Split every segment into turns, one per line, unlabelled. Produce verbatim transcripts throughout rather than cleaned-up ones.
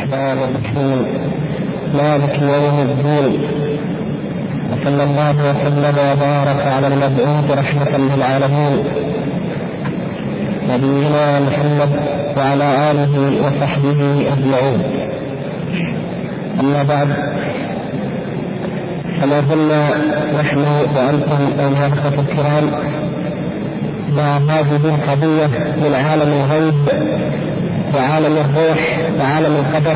الرحمن الرحيم مالك يوم الدين، وصلى الله وسلم وبارك على المبعوث رحمة للعالمين نبينا محمد وعلى آله وصحبه أجمعين. أما بعد، فما زلنا نحن وأنتم أيها الأخوة الكرام مع هذه القضية من عالم الغيب وعالم الروح وعالم القدر،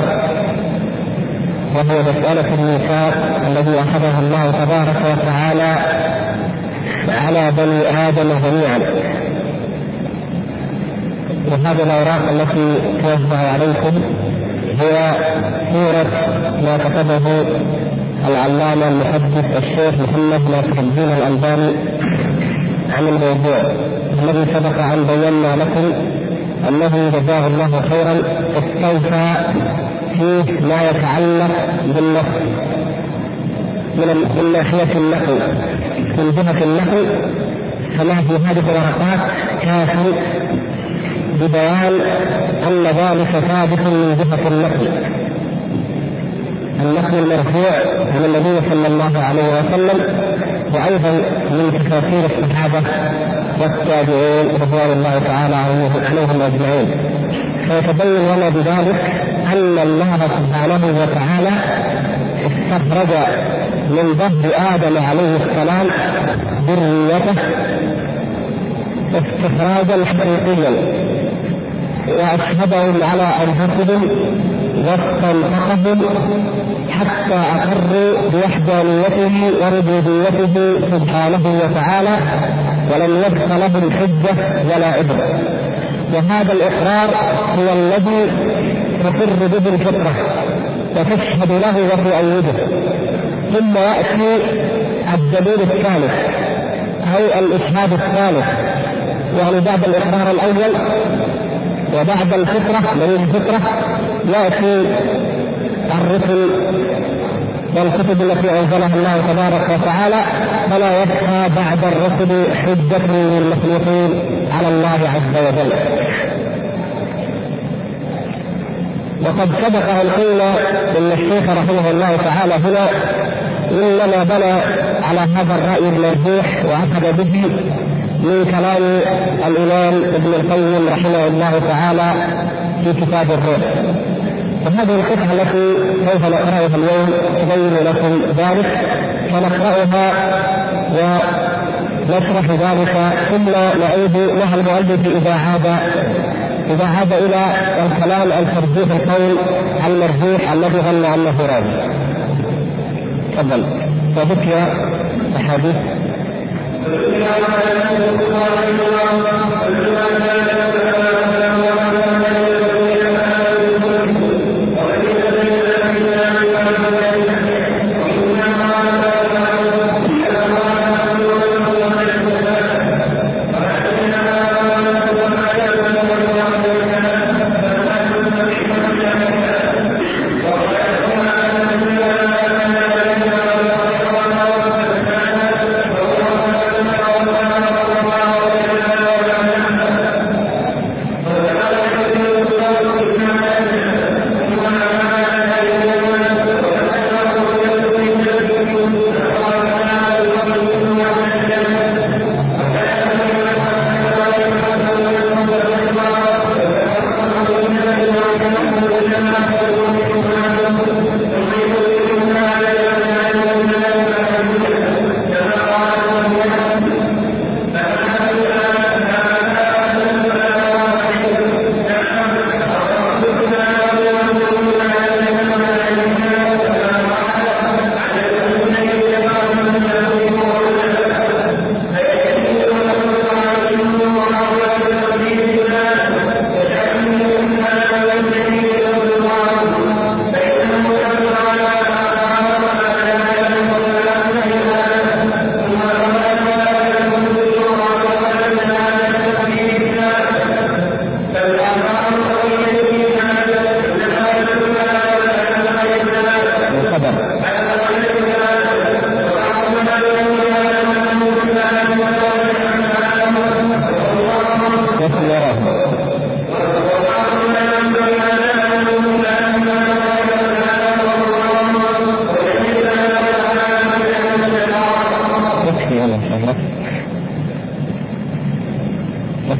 وهو مسألة الميثاق الذي أخذه الله تبارك وتعالى على بني آدم جميعا. وهذه الأوراق التي توزع عليكم هي سورة ما كتبه العلامة المحدث الشيخ محمد ناصر الدين الألباني عن الموضوع الذي سبق أن بينا لكم أنه جزاه الله خيرا استوفى فيه ما يتعلق بالنقل من ناحية النقل من جهة النقل، فما في هذه الورقات كاف ببيان أن ذلك ثابت من جهة النقل النقل المرفوع عن النبي صلى الله عليه وسلم، وأيضا من تفاسير الصحابة والتابعين رضوان الله تعالى عليهم أجمعين. فيتبين لنا بذلك أن الله سبحانه وتعالى استخرج من ظهر آدم عليه السلام ذريته استخراجا حقيقيا، وأشهدهم على أنفسهم واستنطقهم حتى أقروا بوحدانيته وربوبيته سبحانه وتعالى، ولم يبق لهم حجة ولا عبرة. وهذا الإقرار هو الذي تقر به الفطرة وتشهد له وتؤيده. ثم يأتي الدليل الثالث أو الإشهاد الثالث، يعني بعد الإقرار الأول وبعد الفطرة دليل الفطرة يأتي الرسل والكتب التي أنزلها الله تبارك وتعالى، فلا يبقى بعد الرسل حجة للمخلوقين على الله عز وجل. وقد سبق أن قلنا إن الشيخ رحمه الله تعالى هنا إنما بنى على هذا الرأي المرجوح وأخذ به من كلام الإمام ابن القيم رحمه الله تعالى في كتاب الروح. وهذه القطعة التي سوف نقرأها اليوم تبين لكم ذلك، فنقرأها ونشرح ذلك ثم نعيد لها المؤلف إذا عاد إذا عاد إلى الكلام عن ترجيح القول المرجوح الذي ظن أنه راجح. تفضل. وذكر أحاديث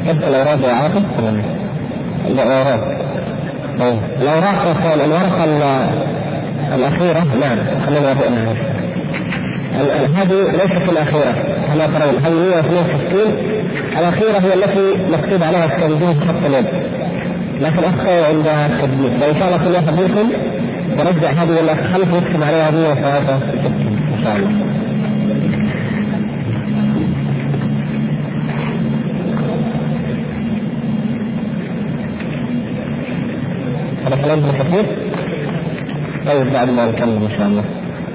تبقى الأوراق يا عاطف؟ الأوراق الأوراق يقول الورقة الأخيرة. نعم خلينا نقول هذه ليست الأخيرة كما ترون، هذه مئة واثنين وستين. الأخيرة هي التي مكتوب عليها التنبيه بخط اليد، لكن أخطأ عند التدبير. فإن شاء الله كل واحد منكم يرجع هذه الخلف ويكتب عليها مئة وثلاثة وستين إن شاء الله. هذا كلام ابن كثير. طيب بعد ما نكمل إن شاء الله.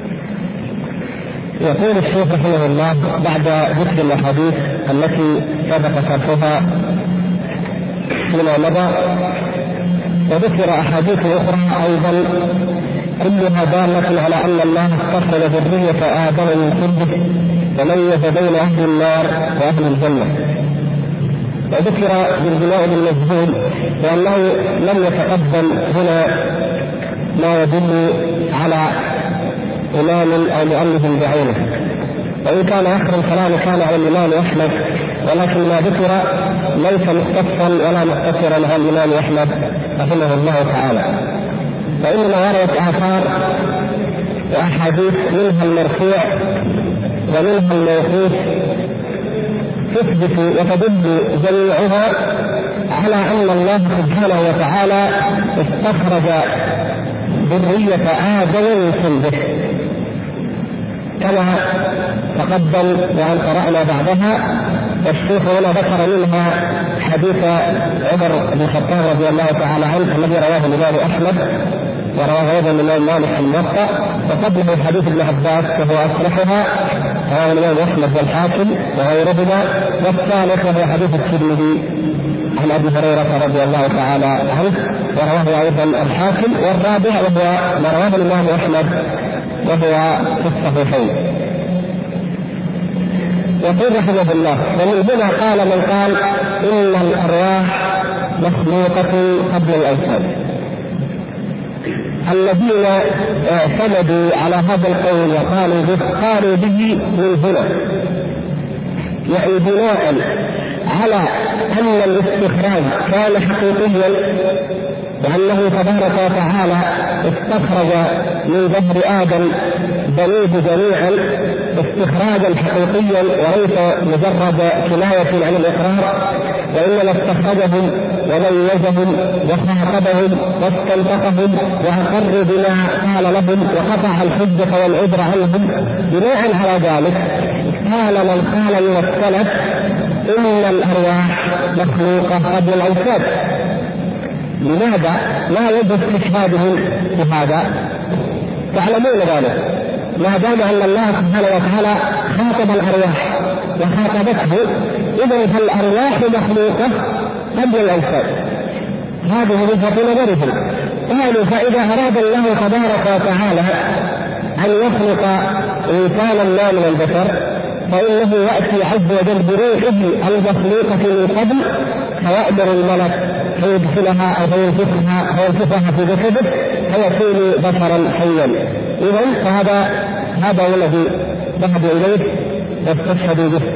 يقول الشيخ رحمه الله بعد ذكر الأحاديث التي سبق شرحها فيما مضى، وذكر أحاديث أخرى أيضا كلها دالة على أن الله استخرج ذرية آدم من صلبه وميز بين أهل النار وأهل الجنة. وذكر بالبناء المجهول لأنه لم يتقدم هنا ما يدل على إمام أو مؤلف بعينه، وإن كان آخر الكلام كان عن الإمام أحمد، ولكن ما ذكر ليس مختصا ولا مختصرا عن الإمام أحمد رحمه الله تعالى، فإنما وردت آثار وأحاديث منها المرفوع ومنها الموقوف تثبت وتدل جميعها على أن الله سبحانه وتعالى استخرج ذرية آدم من صلبه كما تقدم وأن قرأنا بعدها. والشيخ هنا ذكر منها حديث عمر بن الخطاب رضي الله تعالى عنه الذي رواه الإمام أحمد ورواه أيضا الإمام مالك في الموطأ، وقبله حديث ابن عباس وهو أصلحها رواه الإمام أحمد والحاكم وغيرهما، والثالث وهو حديث الترمذي عن أبي هريرة رضي الله تعالى عنه ورواه أيضا الحاكم، والرابع وهو ما رواه الإمام أحمد وهو في الصحيحين. يقول رحمه الله ومن هنا قال من قال إن الأرواح مخلوقة قبل الأجساد. الذين اعتمدوا على هذا القول وقالوا به قالوا به من هنا، يعني بناء على أن الاستخراج كان حقيقيا وأنه تبارك وتعالى استخرج من ظهر آدم بنيه جميعا استخراجا حقيقيا وليس مجرد كناية عن الإقرار، وإنما استخرجهم وميزهم وخاطبهم واستنطقهم وأقر بما قال لهم وقطع الحجة والعذر عنهم. بناء على ذلك قال من قال من السلف إن الأرواح مخلوقة قبل الأجساد. لماذا لا يجب استشهادهم بهذا؟ تعلمون ذلك ما دام أن الله سبحانه وتعالى خاطب الأرواح وخاطبته، إذن فالأرواح مخلوقة قبل الأجساد. هذه وجهة نظرهم. قالوا فإذا أراد الله تبارك وتعالى أن يخلق إنسانا ما من البشر فإنه يأتي عز وجل بروحه المخلوقة من قبل فيأمر الملك فيدخلها أو فينفخها فينفخها في جسده فيكون بشرا حيا. إذن فهذا هذا هو الذي ذهبوا إليه واستشهدوا به.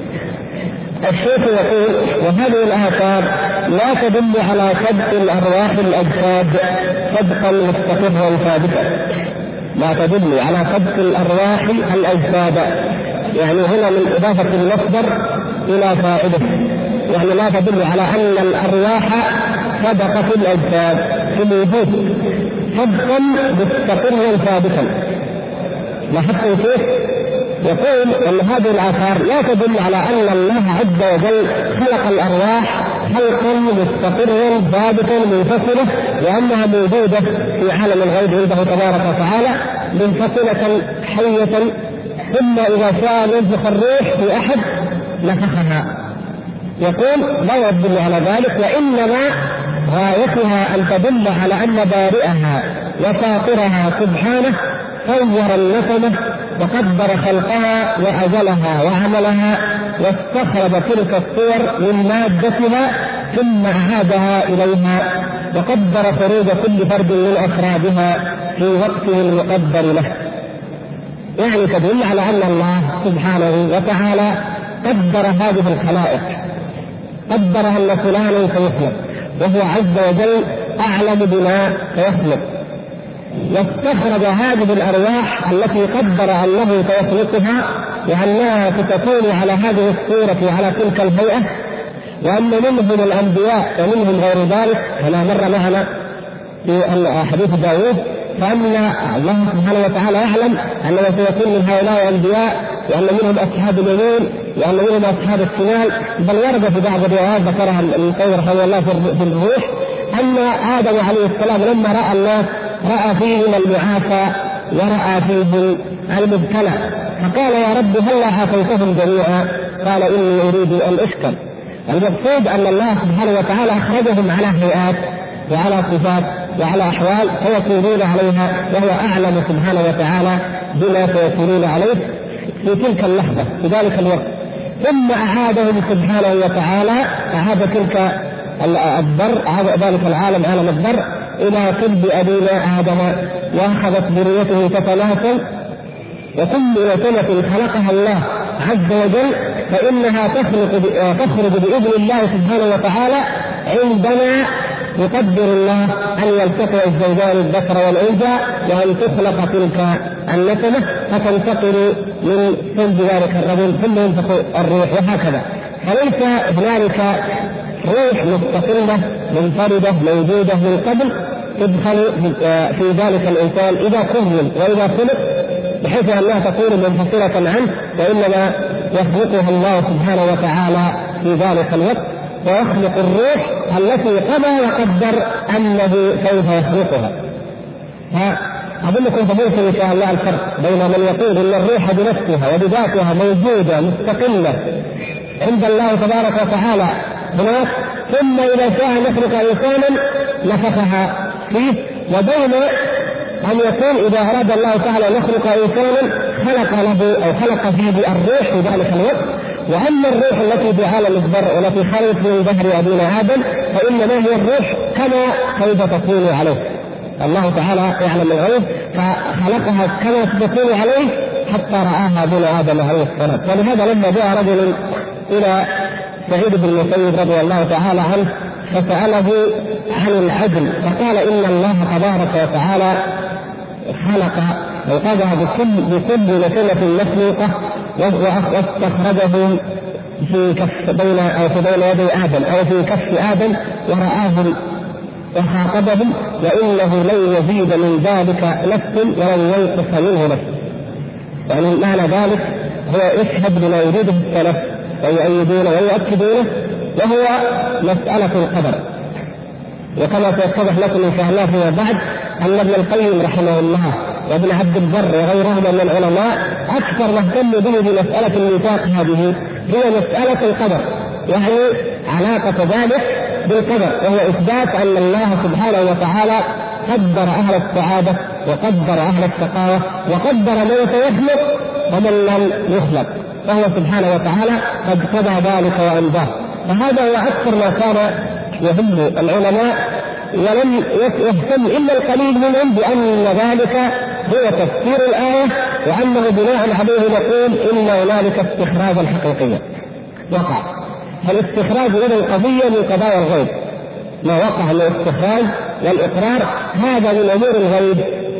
الشيخ يقول وهذه الآثار لا تدل على سبق الأرواح الأجساد سبقا مستقرا ثابتا، لا تدل على سبق الأرواح الأجساد، يعني هنا من إضافة المصدر إلى فائدة، يعني لا تدل على أن الأرواح سبقت الأجساد في الوجود سبقا مستقرا ثابتا. لاحظتم كيف؟ يقول أن هذه الآثار لا تدل على أن الله عز وجل خلق الأرواح خلقا مستقرا ثابتا منفصلة وأنها موجودة في عالم الغيب عنده تبارك وتعالى منفصلة حية، ثم إذا شاء ينفخ الروح في أحد نفخها. يقول لا يدل على ذلك، وإنما غايتها أن تدل على أن بارئها وفاطرها سبحانه صور النسمة وقدر خلقها وأجلها وعملها واستخرج تلك الصور من مادتها ثم أعادها إليها وقدر خروج كل فرد من أفرادها في وقته المقدر له. يعني تدل على أن الله سبحانه وتعالى قدر هذه الخلائق، قدر أن فلانا سيخلق، وهو عز وجل أعلم بما سيخلق، واستخرج هذه الأرواح التي قدر أنه سيخلقها وأنها ستكون على هذه الصورة وعلى تلك الهيئة، وأن منهم الأنبياء ومنهم غير ذلك كما مر معنا في حديث داوود، فأن الله سبحانه وتعالى يعلم أنه سيكون من هؤلاء الأنبياء، وأن منهم أصحاب اليمين، وأن منهم أصحاب الشمال. بل ورد في بعض الروايات ذكرها القيم رحمه الله في الروح أن آدم عليه السلام لما رأى الناس رأى فيهم المعافى ورأى فيهم المبتلى، فقال يا رب هل عافيتهم جميعا؟ قال إني أريد أن أشكر. المقصود أن الله سبحانه وتعالى أخرجهم على هيئات وعلى صفات وعلى أحوال سيكونون عليها، وهو أعلم سبحانه وتعالى بما سيكونون عليه في تلك اللحظة في ذلك الوقت. ثم أعادهم سبحانه وتعالى، أعاد تلك الذر، أعاد ذلك العالم عالم الذر إلى صلب أبينا آدم، وأخذت ذريته تتناسل، وكل نسمة خلقها الله عز وجل فإنها تخرج بإذن الله سبحانه وتعالى عندما يقدر الله أن يلتقي الزوجان الذكر والأنثى، وأن تخلق تلك النسمة فتنتقل من صلب ذلك الرجل ثم ينتقل الروح، وهكذا. فليس هنالك روح مستقلة منفردة موجودة من قبل تدخل في ذلك الإنسان إذا كون وإذا خلق، بحيث أنها تكون منفصلة عنه، وإنما يخلقها الله سبحانه وتعالى في ذلك الوقت، ويخلق الروح التي قضى وقدر أنه سوف يخلقها. فأظنكم تبين إن شاء الله الفرق بين من يقول أن الروح بنفسها وبذاتها موجودة مستقلة عند الله تبارك وتعالى هناك، ثم إذا شاء نخلق إنسانا نفخها فيه، وبين أن يكون إذا أراد الله تعالى نخلق إنسانا خلق له أو خلق فيه الروح في ذلك الوقت. وأما الروح التي بعالم الذر والتي خرجت من ظهر أبينا آدم فإنما هي الروح كما سوف تكون عليه. الله تعالى يعلم الغيب فخلقها كما ستكون عليه حتى رآها أبونا آدم عليه السلام. ولهذا لما جاء رجل إلى سعيد بن المسيب رضي الله تعالى عنه فسأله عن العدل، فقال إن الله تبارك وتعالى خلق وقضى بكل بكل نسمة مسلوقة واستخرجهم في كف بين أو في بين يدي آدم أو في كف آدم ورآهم وخاطبهم، وإنه لن يزيد من ذلك نفس ولن ينقص منه نفس. يعني معنى ذلك هو يشهد بما يريده السلف ويؤيدونه ويؤكدونه، وهو مسألة القدر. وكما سيتضح لكم إن شاء الله فيما بعد أن ابن القيم رحمه الله وابن عبد البر وغيرهم من العلماء أكثر ما اهتموا به بمسألة الميثاق هذه هي مسألة القدر، يعني علاقة ذلك بالقدر، وهو إثبات أن الله سبحانه وتعالى قدر أهل السعادة وقدر أهل الشقاوة وقدر من سيخلق ومن لم يخلق، فهو سبحانه وتعالى قد قضى ذلك وأنباه. فهذا هو أكثر ما كان يهم العلماء، ولم يهتم إلا القليل منهم بأن ذلك هو تفسير الآية، وأنه بناء عليه نقول إن هنالك استخراجا حقيقيا وقع. فالاستخراج إذا قضية من قضايا الغيب، ما وقع من الاستخراج والإقرار هذا من أمور الغيب،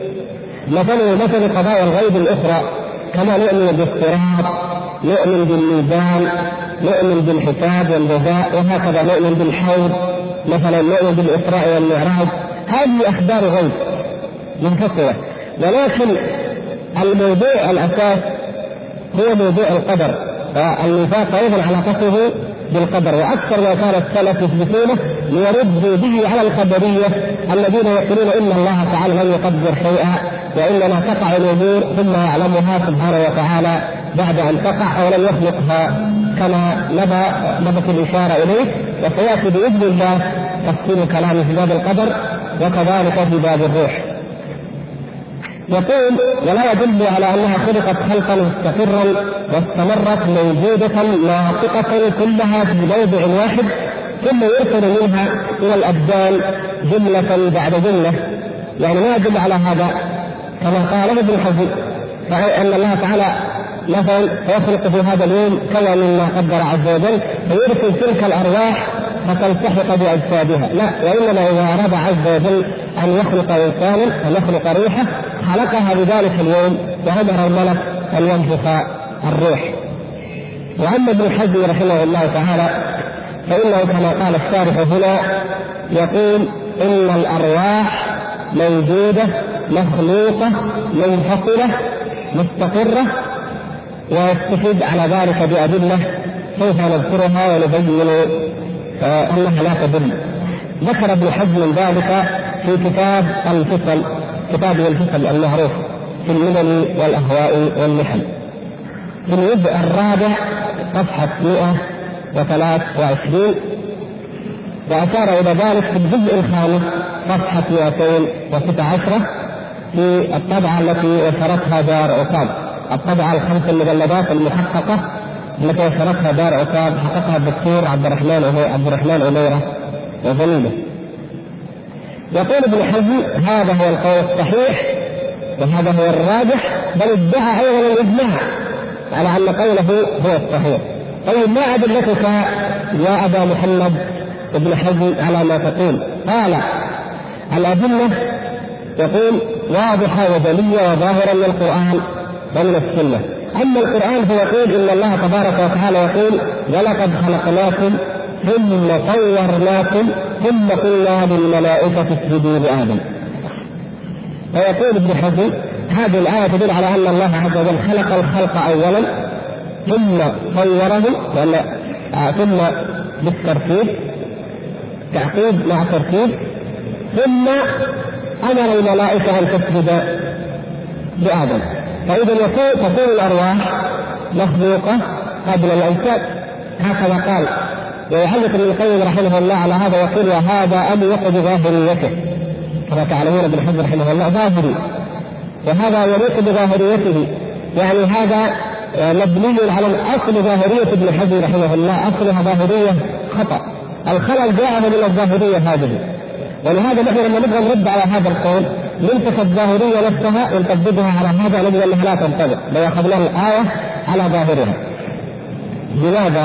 مثل مثل قضايا الغيب الأخرى كما نؤمن بالصراط، نؤمن بالميزان، نؤمن بالحساب والجزاء، وهكذا نؤمن بالحوض، مثلا نؤمن بالإسراء والمعراج. هذه أخبار غيب منفصلة، ولكن الموضوع الأساس هو موضوع القدر، والميثاق أيضا علاقته بالقدر. وأكثر ما كان السلف يثبتونه ليردوا به على الخبرية الذين يقولون إن الله تعالى لم يقدر شيئا، وإنما تقع الأمور ثم يعلمها سبحانه وتعالى بعد أن تقع، أو لم يخلقها كما نبت الإشارة إليه. وسيأتي بإذن الله تفصيل كلامه في باب القدر وكذلك في باب الروح. يقول ولا يدل على أنها خلقت خلقا مستقرا واستمرت موجودة ناطقة كلها في موضع واحد ثم يرسل منها إلى الأبدان جملة بعد جملة، يعني ما يدل على هذا كما قاله ابن حزم، فأن الله تعالى مثلا يخلق في هذا اليوم كذا مما قدر عز وجل فيرسل تلك الأرواح فتلتحق بأجسادها، لا، وإنما إذا أراد عز وجل أن يخلق إنسانا أن يخلق ريحة خلقها بذلك اليوم وأمر الملك أن ينفخ الروح. وأما ابن حزم رحمه الله تعالى فإنه كما قال الشارح هنا يقول إن الأرواح موجودة مخلوقة منفصلة مستقرة، ويستفيد على ذلك بأدلة سوف نذكرها ونبين أنها لا تدل. ذكر ابن حزم ذلك في كتاب الفصل، كتاب الفصل المعروف في الملل والأهواء والمحن، في الجزء الرابع صفحة مئة وثلاث وعشرين، وأشار إلى ذلك في الجزء الخامس صفحة مئتين وستة عشرة في الطبعة التي نشرتها دار عكاظ، الطبعة الخمس المجلدات المحققة التي نشرتها دار عكاظ حققها الدكتور عبد الرحمن عبد الرحمن أميرة وزميله. يقول ابن حزم هذا هو القول الصحيح وهذا هو الراجح، بل ادعى أيضا الإجماع على أن قوله هو الصحيح. طيب ما أدلتك يا أبا محمد ابن حزم على ما تقول؟ قال الأدلة يقول واضحة وجلية وظاهرة من القرآن ومن السنة. أما القرآن فيقول إن الله تبارك وتعالى يقول ولقد خلقناكم ثم صورناكم ثم قلنا للملائكة اسجدوا لآدم. ويقول ابن حزم هذه الآية تدل على أن الله عز وجل خلق الخلق أولا ثم صورهم، ولا ثم بالترتيب تعقيد مع ترتيب، ثم أمر الملائكة أن تسجد لآدم. فإذا يكون تكون الأرواح مخلوقة قبل الأجساد، هكذا قال. ويعلق ابن القيم رحمه الله على هذا يقول وهذا أليق بظاهريته، كما تعلمون ابن حزم رحمه الله ظاهري، وهذا يليق بظاهريته، يعني هذا مبني على الأصل ظاهرية ابن حزم رحمه الله، أصلها ظاهرية خطأ، الخلل جاء من الظاهرية هذه. ولهذا نحن لما نبغى نرد على هذا القول ننتقد الظاهرية نفسها ونطبقها على هذا نجد أنها لا تنطبق، لو أخذنا الآية على ظاهرها. لماذا؟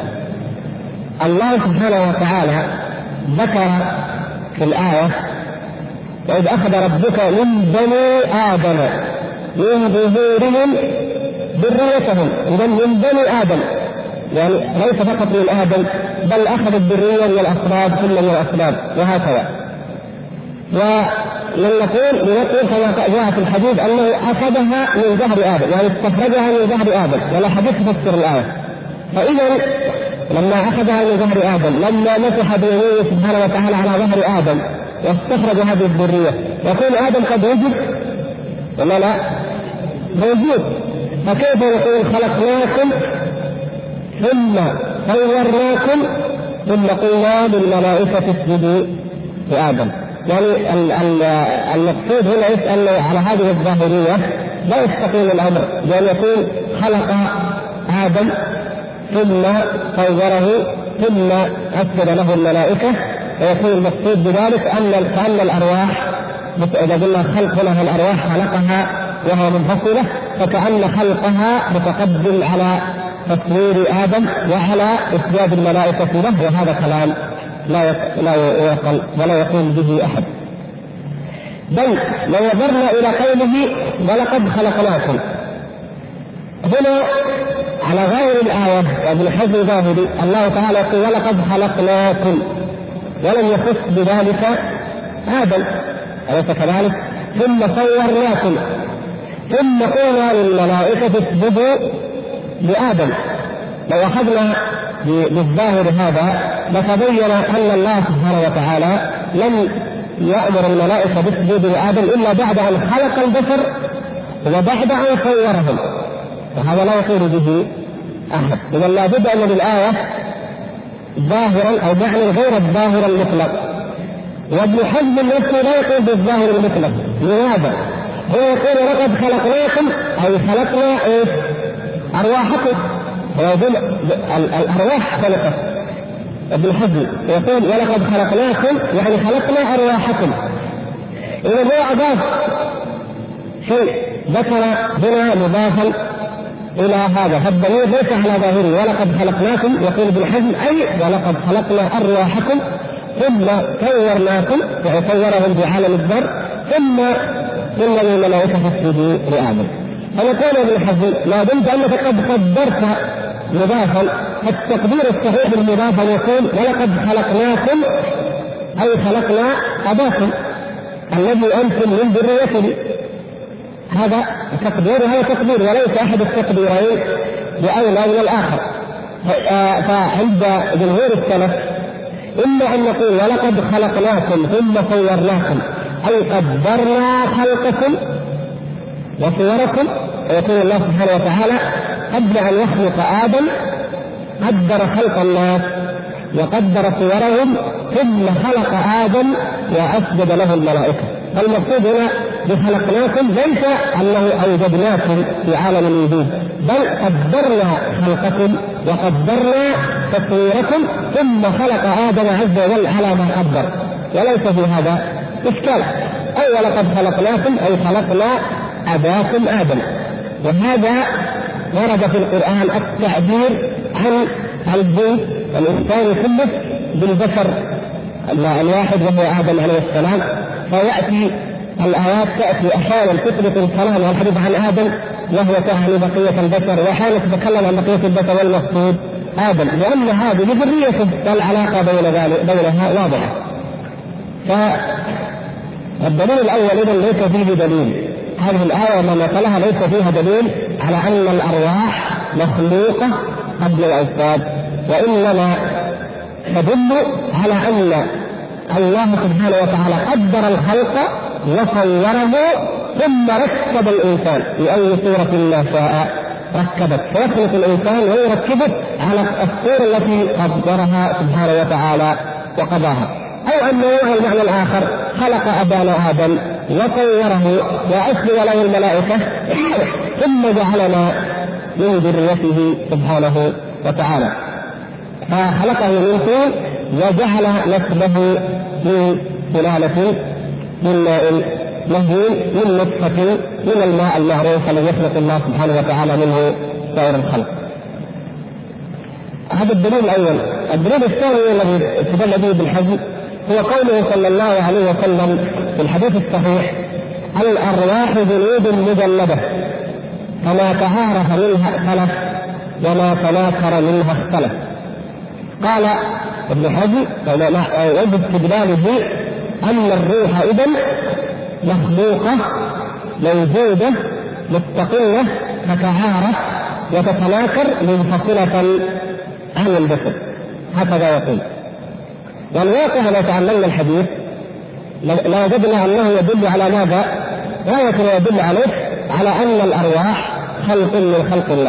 الله سبحانه وتعالى ذكر في الآية وإذ أخذ ربك من بني آدم من ظهورهم ذريتهم، إذن من بني آدم يعني ليس فقط من آدم بل أخذ الذرية من الأصلاب ثم من الأصلاب وهكذا. ولنقول لنقول كما جاء في الحديث أنه أخذها من ظهر آدم، يعني استخرجها من ظهر آدم، ولا حديث تفسر الآية. فإذا لما أخذها من ظهر آدم لما مسح بيمينه سبحانه وتعالى على ظهر آدم واستخرج هذه الذرية، يكون آدم قد وجد ولا لا؟ موجود. فكيف يقول خلقناكم ثم صورناكم ثم قلنا للملائكة اسجدوا لآدم؟ يعني المقصود هنا يسأل على هذه الظاهرية لا يستقيم الأمر بأن يكون خلق آدم ثم صوره ثم أسجد له الملائكة، ويكون المقصود بذلك أن كأن الأرواح إذا قلنا خلق هنا الأرواح خلقها وهي منفصلة، فكأن خلقها متقدم على تصوير آدم وعلى إسجاد الملائكة له، وهذا كلام لا لا يقل ولا يقوم به أحد. بل لو نظرنا إلى قوله ولقد خلقناكم هنا على غير الآية وابن حزم ظاهري، الله تعالى يقول ولقد خلقناكم ولم يخص بذلك آدم، أليس كذلك؟ ثم صورناكم ثم قلنا للملائكة اسجدوا لآدم. لو أخذنا بالظاهر هذا لتبين أن الله سبحانه وتعالى لم يأمر الملائكة بالسجود لآدم إلا بعد أن خلق البشر وبعد أن صورهم، وهذا لا يقول به أحد. إذا لا بد أن للآية ظاهرا أو معنى غير الظاهر المطلق، وابن حزم نفسه لا يقول بالظاهر المطلق. لماذا؟ هو يقول لقد خلقناكم أي خلقنا إيه؟ أرواحكم، ويقول الأرواح خلقت. ابن حزم يقول ولقد خلقناكم يعني خلقنا أرواحكم. إذا هو أضاف شيء ذكر هنا مضافا إلى هذا، فالضمير ليس على ظاهره ولقد خلقناكم، يقول ابن حزم أي ولقد خلقنا أرواحكم ثم صورناكم، يعني صورهم في عالم الذر ثم قلنا للملائكة فاسجدوا لآدم. فيقول ابن حزم ما دمت أنك قد قدرت مضافا، التقدير الصحيح المضاف يقول ولقد خلقناكم أي خلقنا أباكم الذي أنتم من ذريته. هذا تقدير وهذا تقدير، وليس أحد التقديرين بأولى من الآخر. فعند جمهور السلف إما أن نقول ولقد خلقناكم ثم صورناكم أي قدرنا خلقكم وصوركم، ويقول الله سبحانه وتعالى قبل أن يخلق آدم قدر خلق الناس وقدر صورهم ثم خلق آدم وأسجد له الملائكة. فالمقصود هنا بخلقناكم ليس أنه أوجدناكم في عالم الوجود، بل قدرنا خلقكم وقدرنا تصويركم ثم خلق آدم عز وجل على ما قدر، وليس في هذا إشكال. أي ولقد خلقناكم أي خلقنا أباكم آدم. وهذا ورد في القرآن التعبير عن الجنس والإنسان كله بالبشر الواحد وهو آدم عليه السلام. فيأتي الآيات تأتي أحيانا تثبت الكلام والحديث عن آدم وهو تعني بقية البشر، وأحيانا تتكلم عن بقية البشر والمقصود آدم، لأن هذه ذريته والعلاقة بين بينها واضحة. فالدليل الأول إذن ليس فيه دليل، هذه الآية وما نقلها ليس فيها دليل على أن الأرواح مخلوقة قبل الأجساد، وإنما تدل على أن الله سبحانه وتعالى قدر الخلق وصوره ثم ركب الإنسان في أي صورة ما شاء ركبت، فيخلق الإنسان ويركبه على الصورة التي قدرها سبحانه وتعالى وقضاها. أو أنه على المعنى الآخر خلق أبانا آدم وصوره وأسجد له الملائكة ثم جعلنا من ذريته سبحانه وتعالى، فخلقه من طين وجعل نسله من سلالة من ماء مهين من نطفة من الماء المعروف الذي يخلق الله سبحانه وتعالى منه سائر الخلق. هذا الدليل الأول. الدليل الثاني الذي استدل به ابن حزم هو قوله صلى الله عليه وسلم في الحديث الصحيح: الأرواح جنود مجندة فما تعارف منها اختلف وما تناكر منها اختلف. قال ابن حزم وجد استدلاله أن الروح إذن مخلوقة موجودة مستقلة تتعارف وتتناكر منفصلة عن الجسد، هكذا يقول. والواقع ما تعلمنا الحديث لا وجدنا أنه يدل على ماذا؟ غاية يدل عليه على أن الأرواح خلق من خلق الله.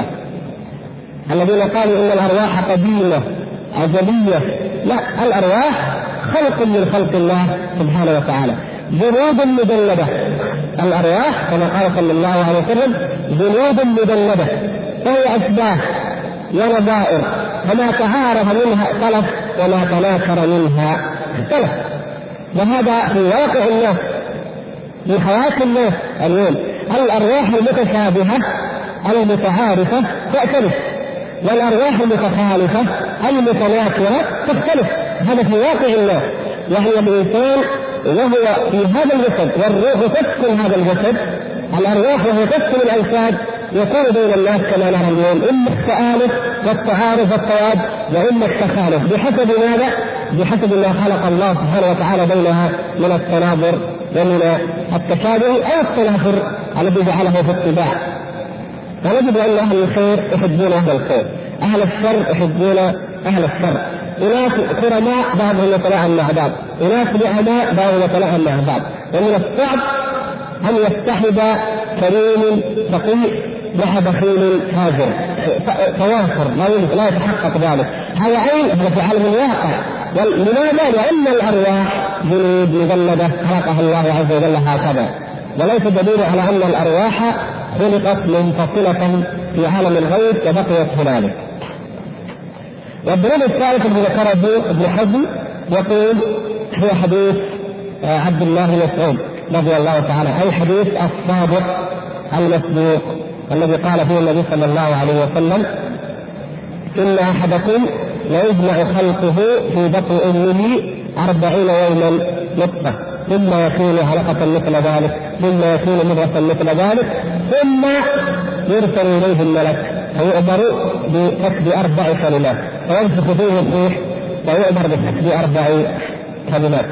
الذين قالوا إن الأرواح قديمة أزلية، لا، الأرواح خلق من خلق الله سبحانه وتعالى، جنود مجندة. الأرواح كما قال صلى الله عليه وسلم جنود مجندة، فهي أشباه ونظائر، فما تعارف منها اختلف وما تناكر منها اختلف. وهذا في واقع الناس في حياة الناس اليوم، الأرواح المتشابهة المتعارفة تختلف، والأرواح المتخالفة المتناكرة تختلف. هذا في واقع الناس، يعني الإنسان وهو في هذا الجسد والروح تسكن هذا الجسد، الأرواح وهي تسكن الأجساد، يكون بين الناس كما نرى اليوم إما التآلف والتعارف والتواد وإما التخالف، بحسب ماذا؟ بحسب ما خلق الله سبحانه وتعالى بينها من التناظر ومن التشابه أو التنافر الذي جعله في الطباع. فنجد أن أهل الخير يحبون أهل الخير، أهل الشر يحبون أهل الشر، أناس كرماء بعضهم يتلاعن مع بعض، أناس نعماء بعضهم يتلاعن مع بعض. ومن الصعب أن يتحد كريم تقي مع بخيل فاجر، تواصر لا لا يتحقق ذلك. هذا عين هذا في عالم الواقع. لماذا؟ لأن الأرواح جنود مجندة خلقها الله عز وجل هكذا، وليس دليل على أن الأرواح خلقت منفصلة في عالم الغيب وبقيت هنالك. والدليل الثالث الذي ذكره ابن حزم يقول هو حديث عبد الله بن مسعود رضي الله تعالى، أي حديث الصادق المصدوق الذي قال فيه النبي صلى الله عليه وسلم: إن أحدكم ليجمع خلقه في بطن أمه أربعين يوما نطفة، ثم يكون علقة مثل ذلك، ثم يكون مضغة مثل ذلك، ثم يرسل إليه الملك فيؤمر بكتب أربع كلمات، فينفخ فيه الروح ويؤمر بكتب أربع كلمات.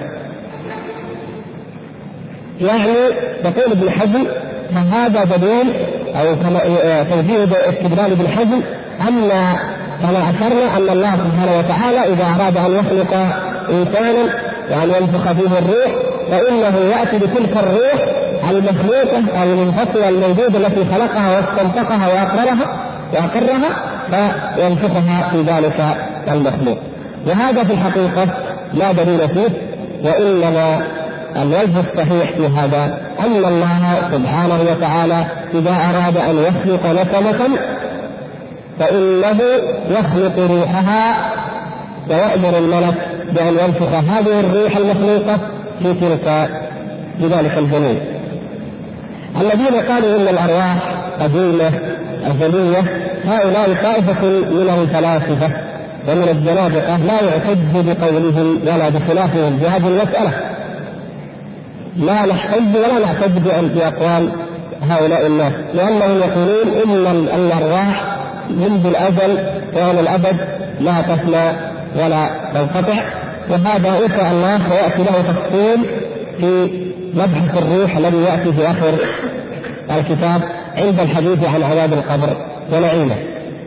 يعني يقول ابن حزم: فهذا دليل أو توجيه استدلال ابن حزم أن كما أشرنا أن الله سبحانه وتعالى إذا أراد أن يخلق إنسانا يعني ينفخ فيه الروح فإنه يأتي بتلك الروح المخلوقة أو المنفصلة الموجودة التي خلقها واستنطقها وأقرها وأقرها فينفخها في ذلك المخلوق. وهذا في الحقيقة لا دليل فيه، وإنما الوجه الصحيح في هذا أن الله سبحانه وتعالى إذا أراد أن يخلق نسمة فإنه يخلق روحها ويأمر الملك بأن ينفخ هذه الروح المخلوقة في تلك في ذلك الجنين. الذين قالوا إن الأرواح قديمة أزلية هؤلاء طائفة من الفلاسفة ومن الزنادقة لا يعتد بقولهم ولا بخلافهم في هذه المسألة، لا نحتج ولا نعتد بأقوال هؤلاء الناس، لأنهم يقولون إن الأرواح منذ الأزل وإلى الأبد لا تفنى ولا تنقطع، وهذا إن شاء الله سيأتي له تفصيل في مبحث الروح الذي يأتي في آخر الكتاب عند الحديث عن عذاب القبر ونعيمه.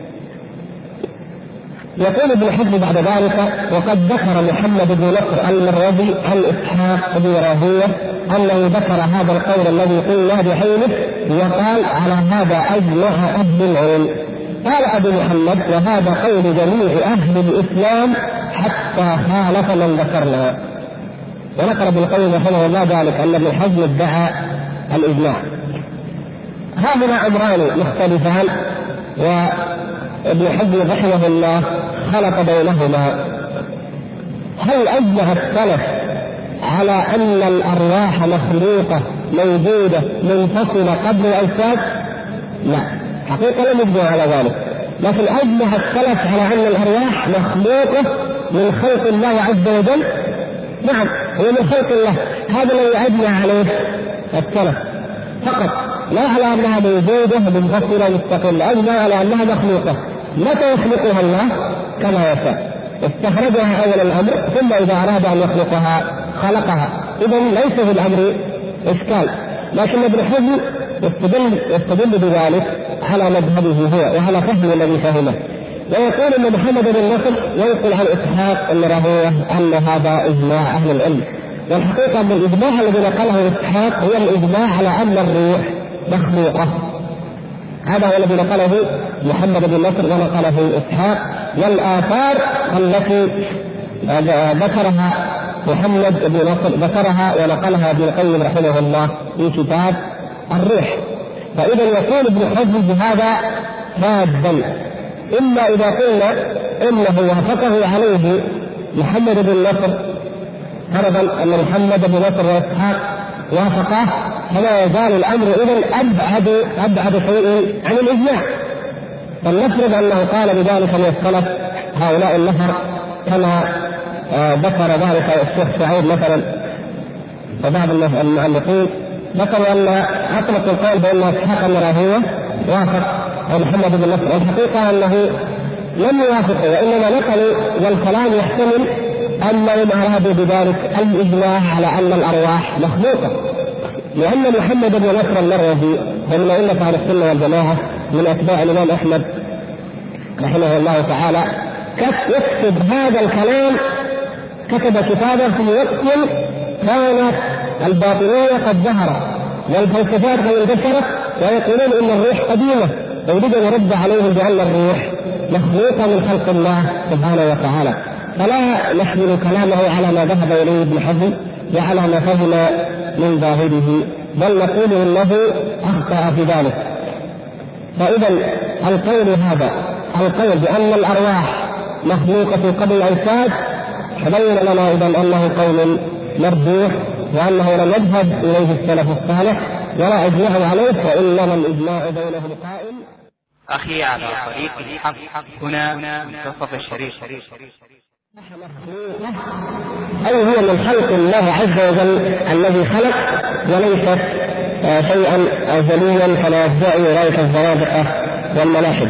يقول ابن حزم بعد ذلك: وقد ذكر محمد بن نصر المروزي عن إسحاق بن راهويه أنه ذكر هذا القول الذي قلنا بعينه، وقال: على هذا أجمع أهل العلم. قال أبو محمد: وهذا قول جميع أهل الإسلام حتى خالف من ذكرنا. ونقل ابن القيم رحمه الله ذلك أن ابن حزم ادعى الإجماع. هؤلاء أمران مختلفان، وابن حزم رحمه الله خلط بينهما. هل أجمع السلف على أن الأرواح مخلوقة موجودة منفصلة قبل الأجساد؟ لا، حقيقة لم يجمع على ذلك، لكن أجمع السلف على أن الأرواح مخلوقة من خلق الله عز وجل. نعم، هو من خلق الله، هذا الذي أجمع عليه السلف فقط، لا على أنها موجودة منفصلة مستقلة، أجمع على أنها مخلوقة. متى يخلقها الله؟ كما يشاء، استخرجها أول الأمر، ثم إذا أراد أن يخلقها خلقها. إذن ليس في الأمر إشكال، لكن ابن حزم يستدل, يستدل بذلك على مذهبه هو وعلى فهم الذي فهمه، ويقول أن محمد بن نصر ينقل عن إسحاق بن راهويه أن هذا إجماع أهل العلم. والحقيقة أن الإجماع الذي نقله إسحاق هو الإجماع على أن الروح مخلوقة، هذا هو الذي نقله محمد بن نصر ونقله إسحاق. والآثار التي ذكرها محمد بن نصر ذكرها ونقلها ابن القيم رحمه الله في كتاب الروح. فإذا يقول ابن حزم بهذا فادا، إلا إذا قلنا إنه وافقه عليه محمد بن نصر، فرضا أن محمد بن نصر وإسحاق وافقه، فلا يزال الأمر إذن أبعد أبعد شيء عن الإجماع. فلنفرض أنه قال بذلك من السلف هؤلاء النفر كما آه ذكر ذلك الشيخ سعيد مثلا، وبعض المعلقين ذكروا أن أطلق القول بأن إسحاق بن راهويه وافق محمد بن نصر. الحقيقة أنه لم يوافقه، وإنما نقلوا والكلام يحتمل أنهم أرادوا بذلك الإجماع على أن الأرواح مخلوقة، لأن محمد بن نصر المروزي ومن أئمة أهل السنة والجماعة من أتباع الإمام أحمد رحمه الله تعالى يكتب هذا الكلام، كتب كتابا في وقت كانت الباطنية قد ظهرت والفلسفات قد انتشرت ويقولون إن الروح قديمة، ويريد أن يرد عليهم بأن الروح مخلوقة من خلق الله سبحانه وتعالى. فلا نحمل كلامه على ما ذهب إليه ابن حزم وعلى ما فهم من ظاهره، بل نقول إنه أخطأ في ذلك. فإذا القول هذا القول بأن الأرواح مخلوقة قبل الأجساد تبين لنا إذن أنه قول مرجوح، وأنه لم يذهب إليه السلف الصالح، ولا إجماع عليه، وإنما الإجماع بينهم قائم.
أخي على طريق الحق هنا منتصف الشريف.
أي هو من خلق الله عز وجل الذي خلق، وليس شيئا أزليا كما يدعي رأيك الزنادقة والملاحدة.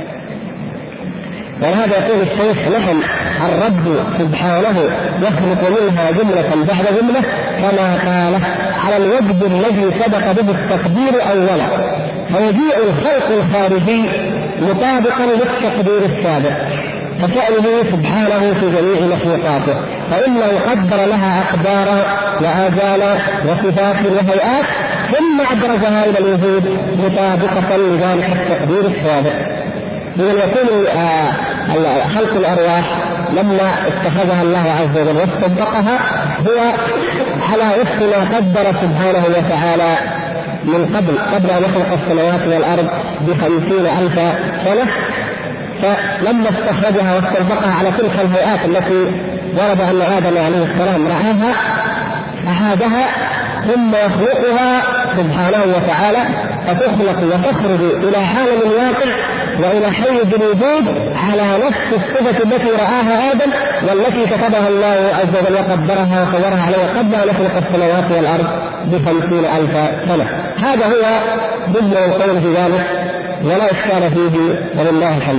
ولهذا يقول الشيخ: نعم، الرب سبحانه يخلق منها جملة بعد جملة كما قال على الوجه الذي سبق به التقدير أولا، فيجيء الخلق الخارجي مطابقا للتقدير السابق، فشأنه سبحانه في جميع مخلوقاته، فإنه قدر لها أقدارا وآجالا وصفات وهيئات ثم أدرجها إلى الوجود مطابقة لذلك التقدير السابق. بأن يكون خلق الأرواح لما اتخذها الله عز وجل واستطبقها هو على وفق ما قدر سبحانه وتعالى من قبل قبل أن يخلق السماوات والأرض بخمسين ألف سنة. فلما استخرجها واستطبقها على تلك الهيئات التي ورد أن آدم عليه السلام رآها أعادها ثم يخلقها سبحانه وتعالى فتخلق وتخرج إلى عالم الواقع وإلى حيز الوجود على نفس الصفة التي رآها آدم والتي كتبها الله عز وجل وقدرها وصورها عليه قبل أن يخلق السماوات والأرض بخمسين ألف سنة. هذا هو ضمن القول في ذلك ولا إشكال فيه ولله الحمد.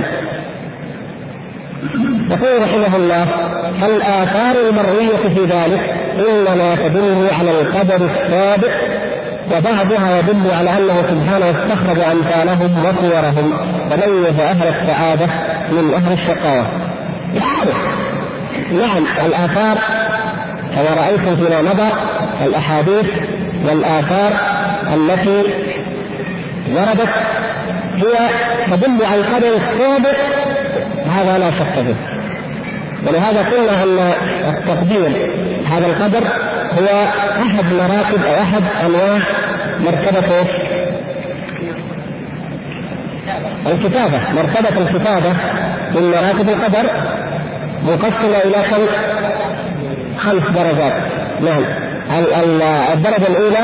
يقول رحمه الله: فالآثار المروية في ذلك إنما تدل على القدر السابق، وبعضها يدل على أنه سبحانه استخرج أمثالهم وصورهم وميز أهل السعادة من أهل الشقاوة. نعم، الآثار كما رأيتم فيما مضى، الأحاديث والآثار التي وردت هي تدل على القدر السابق، هذا لا شك فيه. ولهذا قلنا أن التقدير هذا القدر هو أحد مراتب أو أحد أنواع مرتبة الكتابة. مرتبة الكتابة من مراتب القدر مقسمة إلى خمس درجات. نعم، الدرجة الأولى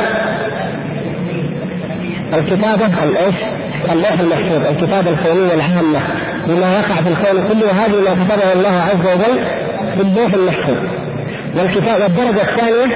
الكتابة الإيش اللوح المحفوظ، الكتابة الكونية العامة بما يقع في الكون كله، وهذه ما كتبه الله عز وجل في اللوح المحفوظ. والكتابة الدرجة الثانية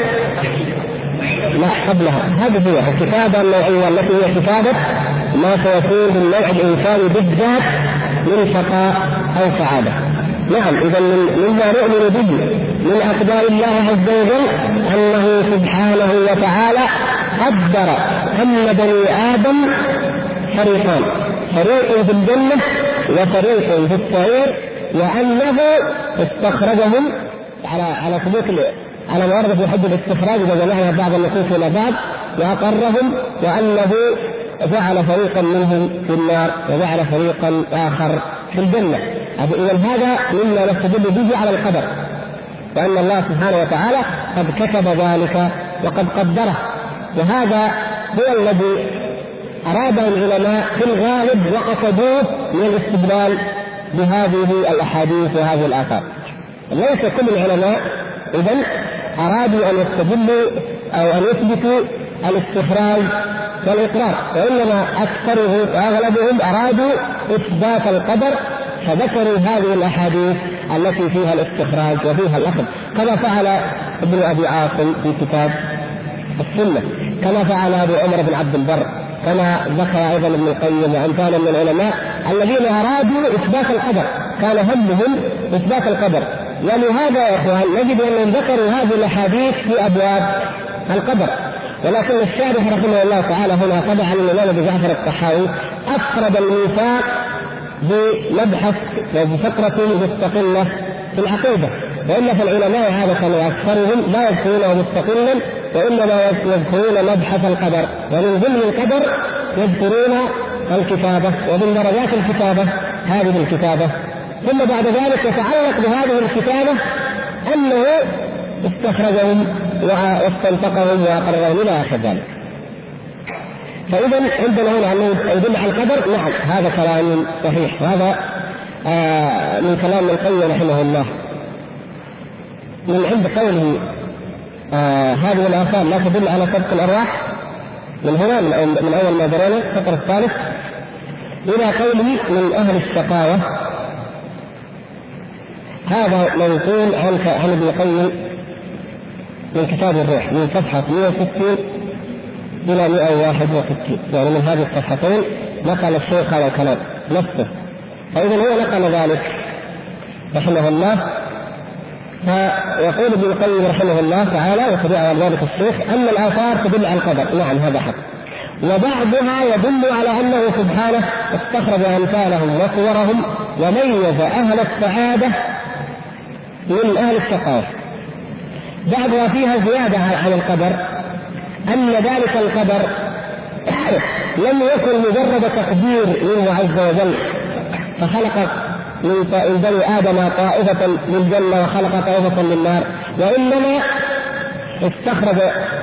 لا قبلها، هذه هي الكتابة النوعية التي هي كتابة ما سيكون بالنوع الإنساني بالذات من شقاء أو سعادة. نعم، إذا مما نؤمن به من أقدار الله عز وجل أنه سبحانه وتعالى قدر أن بني آدم فريقان، فريق في الجنة وفريق في السعير، وأنه استخرجهم على على ثبوت على ما ورد في حد الاستخراج وجمعنا بعض النصوص إلى بعض وأقرهم، وأنه جعل فريقا منهم في النار وجعل فريقا آخر في الجنة. إذن هذا مما نستدل به على القدر، وأن الله سبحانه وتعالى قد كتب ذلك وقد قدره. وهذا هو الذي أراده العلماء في الغالب وقصدوه من الاستدلال بهذه الأحاديث وهذه الآثار. ليس كل العلماء إذن أرادوا أن يستدلوا أو أن يثبتوا الاستخراج والإقرار، وإنما أكثرهم وأغلبهم أرادوا إثبات القدر، فذكروا هذه الأحاديث التي فيها الاستخراج وفيها الأخذ، كما فعل ابن أبي عاصم في كتاب السنة، كما فعل أبو عمر بن عبد البر، كما ذكر أيضا ابن القيم وأمثال من العلماء الذين أرادوا إثبات القدر، كان همهم إثبات القدر. ولهذا يا إخوان نجد أنهم ذكروا هذه الأحاديث في أبواب القدر، ولكن الشارح رحمه الله تعالى هنا طبعا الإمام أبو جعفر الطحاوي أفرد الميثاق بمبحث وبفقرة مستقلة في العقيدة، وإلا فالعلماء هذا كانوا أكثرهم لا يذكرونه مستقلا، وإنما يذكرون مبحث القدر، ومن ضمن القدر يذكرون الكتابة، ومن درجات الكتابة هذه الكتابة. ثم بعد ذلك يتعلق بهذه الكتابة أنه استخرجهم واستنطقهم وأقررهم إلى آخر ذلك. فإذا عندنا هنا أنه يدل على القدر، نعم هذا كلام صحيح، وهذا آه من كلام ابن القيم رحمه الله. من عند قوله آه هذه الآثار لا تدل على سبق الأرواح، من هنا من أول ما درينا السطر الثالث إلى قوله من أهل الشقاوة. هذا منقول عن عن ابن القيم من كتاب الروح من صفحة مئة وستين إلى مئة وواحد وستين، يعني من هذه الصفحتين نقل الشيخ هذا الكلام نفسه. فإذا هو نقل ذلك رحمه الله. فيقول ابن القيم رحمه الله تعالى وتبعه ذلك الشيخ أن الآثار تدل على القدر، نعم هذا حق، وبعضها يدل على أنه سبحانه استخرج أمثالهم وصورهم وميز أهل السعادة من أهل الشقاوة. بعضها فيها زيادة عن القدر، أن ذلك القدر لم يكن مجرد تقدير منه عز وجل فخلق من بني آدم طائفة للجنة وخلق طائفة للنار، وإنما استخرج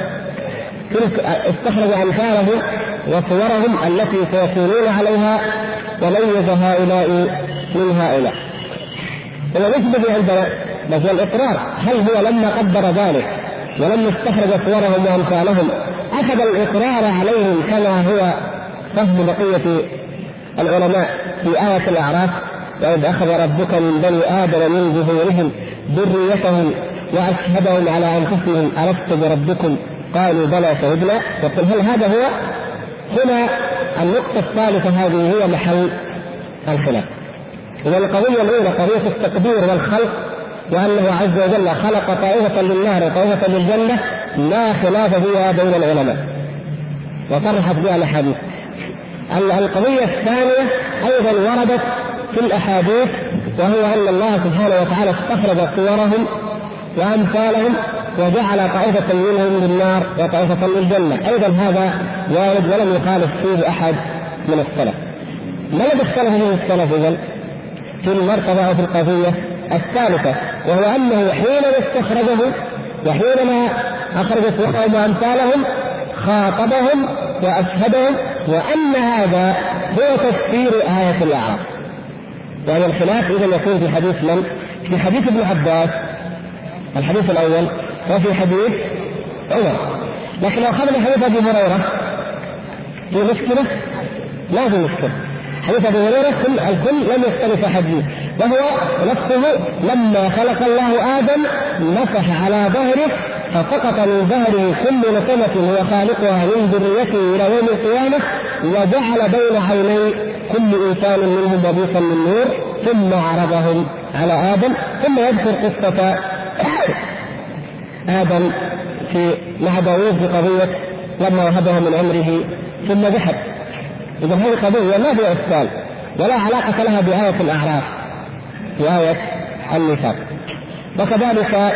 استخرج أمثاله وصورهم التي سيكونون عليها وميز هؤلاء من هؤلاء. ونسبة عندنا بس الإقرار، هل هو لما قدر ذلك ولما استخرج صورهم وأمثالهم أخذ الإقرار عليهم كما هو فهم بقية العلماء في آية الأعراف وإذ أخذ ربك من بني آدم من ظهورهم ذريتهم وأشهدهم على أنفسهم ألست بربكم قالوا بلى شهدنا. يقول هل هذا هو؟ هنا النقطة الثالثة هذه هي محل الخلاف. إذا القضية الأولى قضية التقدير والخلق وأنه عز وجل خلق طائفة للنار وطائفة للجنة لا خلاف فيها بين العلماء وصرحت بها الأحاديث. القضية الثانية أيضا وردت في الأحاديث وهو أن الله سبحانه وتعالى استخرج صورهم وأمثالهم وجعل طائفة منهم للنار وطائفة للجنة، أيضا هذا وارد ولم يخالف فيه أحد من السلف. ما الذي اختلف فيه السلف إذن في المرتبة أو في القضية الثالثة، وهو أنه حينما استخرجه وحينما أخرج صورهم وأمثالهم خاطبهم وأشهدهم، وأن هذا هو تفسير آية الأعراف. يعني الخلاف إذا يكون في حديث من؟ في حديث ابن عباس الحديث الأول وفي حديث عمر. لكن لو أخذنا حديث أبي هريرة في مشكلة؟ لا في مشكلة. حديث أبي هريرة كل الكل لم يختلف حديث، وهو نفسه لما خلق الله آدم مسح على ظهره فسقط من ظهره كل نسمة هو خالقها من ذريته إلى يوم القيامة، وجعل بين عيني كل إنسان منهم ضبيطا من نور، ثم عرضهم على آدم. ثم يذكر قصة آدم في مع داوود في قضية لما وهبه من عمره ثم ذهب. إذا هذه قضية ما فيها إشكال ولا علاقة لها بآية الأعراف في آية النفاق. وكذلك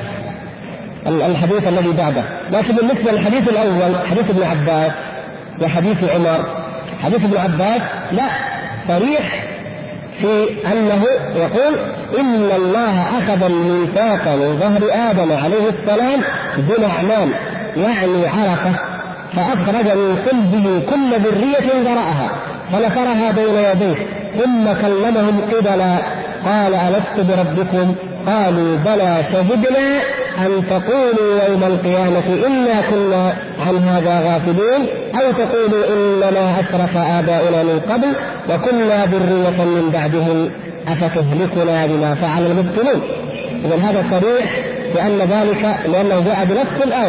الحديث الذي بعده. لكن بالنسبة للحديث الأول حديث ابن عباس وحديث عمر، حديث ابن عباس لا صريح في أنه يقول إن الله أخذ الميثاق من ظهر آدم عليه السلام بنعمان يعني عرفة، فأخرج من قلبه كل ذرية ذرأها فنثرها بين يديه ثم كلمهم قبلا قال ألست بربكم قالوا بلى شهدنا أن تقولوا يوم القيامة إنا كنا عن هذا غافلين أو تقولوا إنما أشرك آباؤنا من قبل وكنا ذرية من بعدهم أفتهلكنا بما فعل المبطلون. إذن هذا صريح بأن ذلك لأنه جاء بنفس الآية.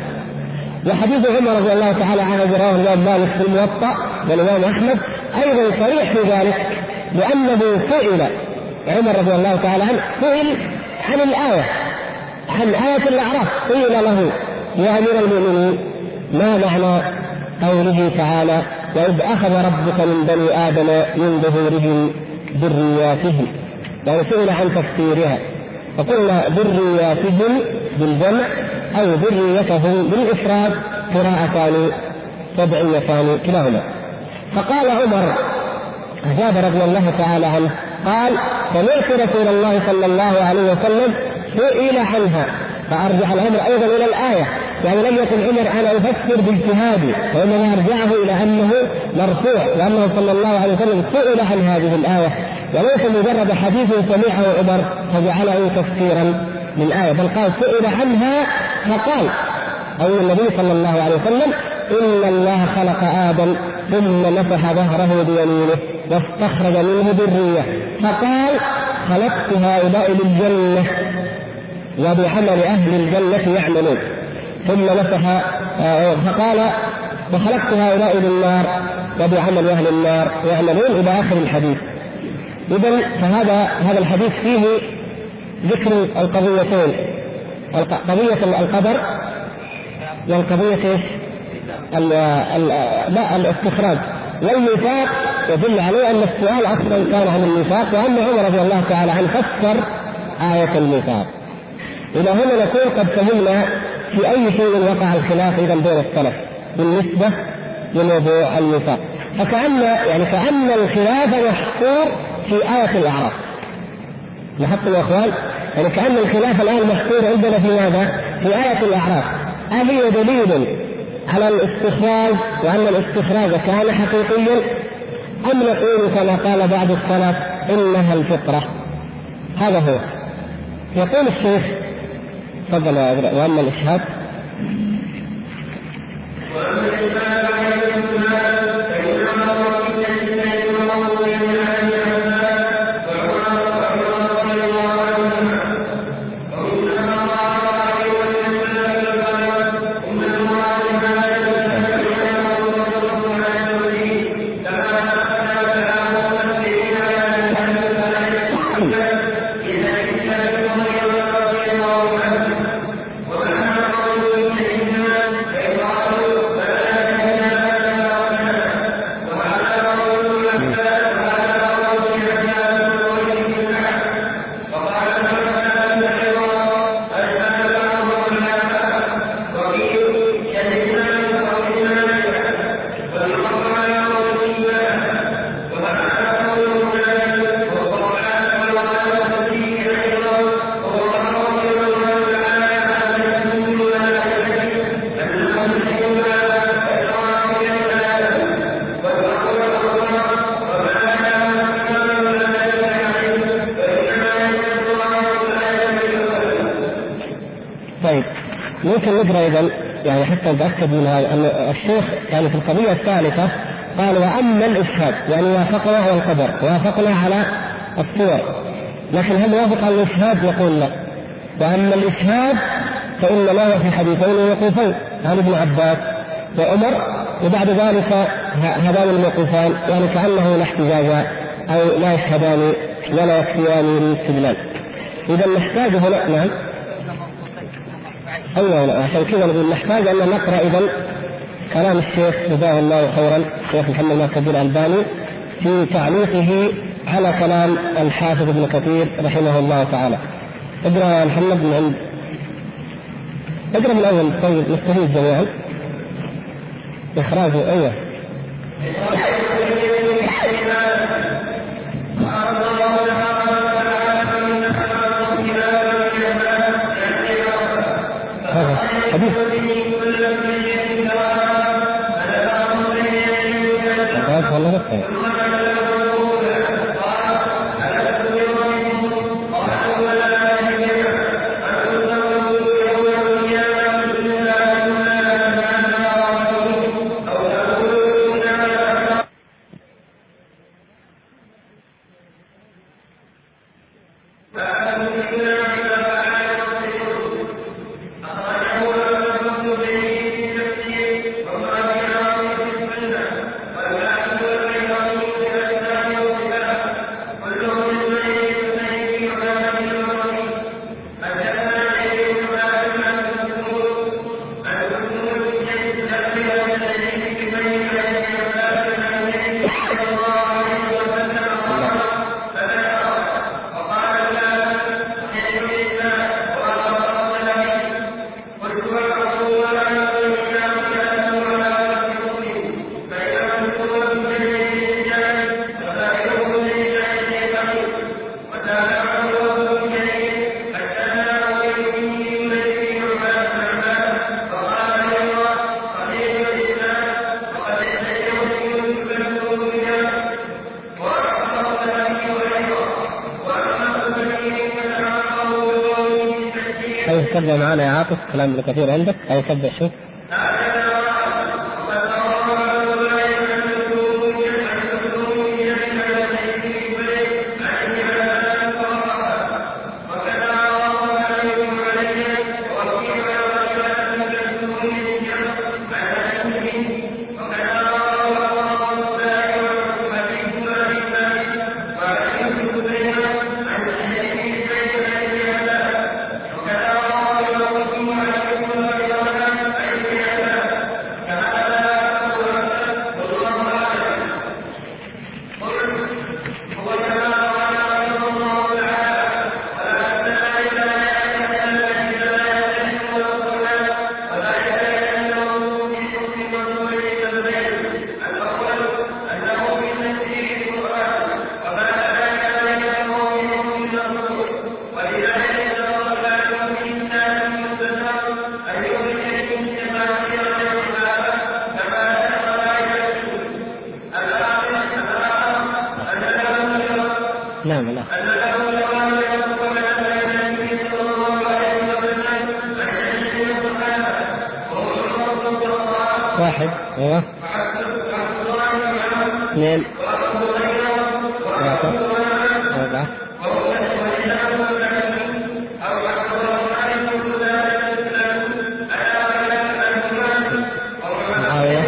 وحديث عمر رضي الله تعالى عنه رواه الإمام مالك في الموطأ والإمام أحمد أيضا صريح في ذلك، لأنه سئل عمر رضي الله تعالى عنه سئل عن الآية عن آية الأعراف، قيل له يا أمير المؤمنين ما معنى قوله تعالى وإذ أخذ ربك من بني آدم من ظهورهم ذرياتهم، يعني سئل عن تفسيرها فقلنا ذرياتهم بالجمع أو ذريتهم بالإفراد قراءتان سبعيتان كلاهما. فقال عمر أجاب رضي الله تعالى عنه قال سمعت رسول الله صلى الله عليه وسلم سئل عنها، فأرجع الأمر أيضا إلى الآية، يعني لم يكن عمر أنا أفسر باجتهادي وإنما أرجعه إلى أنه مرفوع لأنه صلى الله عليه وسلم سئل عن هذه الآية وليس مجرد حديث سمعه عمر فجعله تفسيرا للآية، بل قال سئل عنها فقال أو النبي صلى الله عليه وسلم إن الله خلق آدم ثم مسح ظهره بيمينه واستخرج منه ذرية فقال خلقت هؤلاء للجنة وبعمل أهل الجنة يعملون، ثم مسح فقال وخلقت هؤلاء للنار وبعمل أهل النار يعملون إلى آخر الحديث. إذن فهذا هذا الحديث فيه ذكر القضيتين، قضية القدر والقضية لا الاستخراج والميثاق، يدل عليه أن السؤال أصلا كان عن الميثاق، وأن عمر رضي الله تعالى عنه فسر آية الميثاق. إلى هنا نكون قد فهمنا في أي شيء وقع الخلاف إذا بين السلف بالنسبة لموضوع الميثاق. فكأن يعني كأن الخلاف محصور في آية الأعراف. لاحظتم يا أخوان؟ يعني كأن الخلاف الآن محصور عندنا في ماذا؟ في آية الأعراف. هل هي دليل على الاستخراج وأن الاستخراج كان حقيقيا، أم نقول كما قال بعض السلف إنها الفطرة؟ هذا هو. يقول الشيخ تفضل يا أبرأ. وأما الإشهاد ممكن نقرأ إذن يعني حتى نتأكد من هذا أن الشيخ يعني في القضية الثالثة قال وأما الإشهاد يعني وافقنا على القدر وافقنا على الصور، لكن هل وافق على الإشهاد؟ يقول لا. وأما الإشهاد فإنما هو في حديثين وقوفين عن ابن عباس وعمر، وبعد ذلك هذان الموقوفان يعني كأنه لا احتجاج أو لا يشهدان ولا يكفيان للاستدلال. إذا نحتاج هنا نعم أيوة عشان كذا نقول نحتاج أن نقرأ إذن كلام الشيخ جزاه الله خيرا الشيخ محمد ناصر الألباني في تعليقه على كلام الحافظ ابن كثير رحمه الله تعالى. اقرأ يا محمد من عند اقرأ من أول. طيب نستفيد جميعا إخراجه. أيوة حديث والله بخير.
تبدأ معنا يا عاطف كلام ابن كثير عندك أو تبدأ شوف
نعم الله. واحد ايوه اثنين ثلاثة أربعة معاوية